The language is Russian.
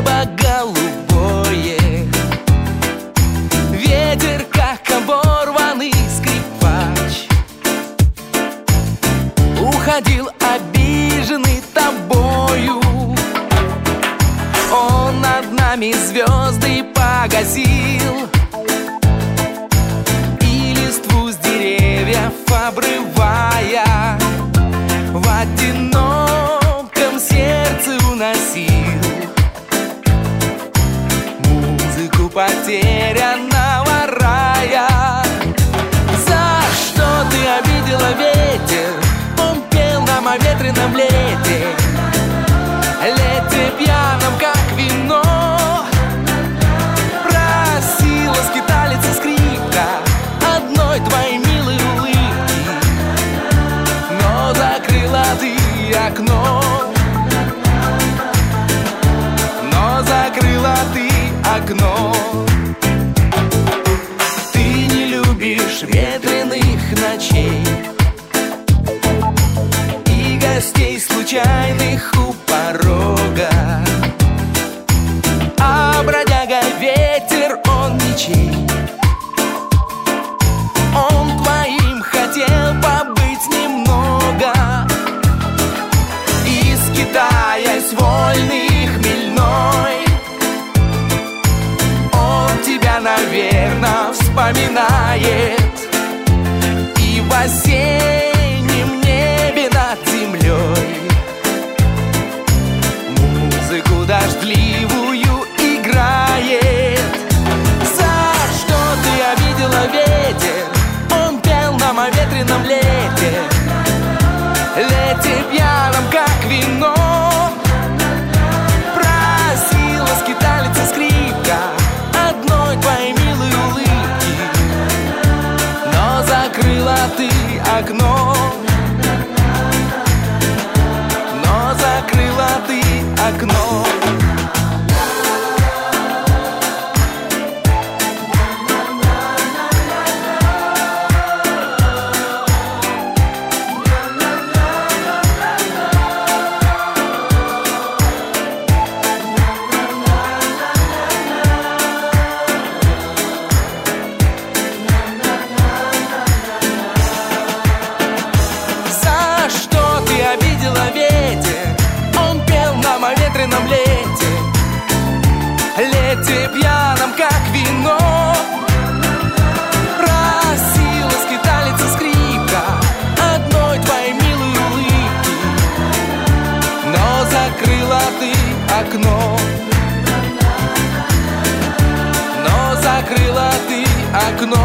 небо голубое, ветер, как оборванный скрипач, уходил обиженный тобою. Он над нами звезды погасил, и листву с деревьев обрывая, в одиноком сердце уносил музыку потерянного рая. За что ты обидела ветер? Он пел нам о ветреном лете, лете пьяном, как вино. Просила скиталица скрипка одной твоей милой улыбки, но закрыла ты окно, но закрыла ты окно. Ты не любишь ветреных ночей и гостей случайных у порога, а бродяга ветер, он ничей. Он твоим хотел побыть немного, и скитаясь вольный и хмельной, он тебя, наверно, вспоминает, и в осеннем небе над землей музыку дождливую играет. За что ты обидела ветер? Он пел нам о ветреном лете, лете пьяном, как вино. Просила скиталица скрипка одной твоей милой улыбки, но закрыла ты окно, но закрыла ты окно. Лете пьяном, как вино. Просила скиталица скрипка одной твоей милой улыбки, но закрыла ты окно, но закрыла ты окно.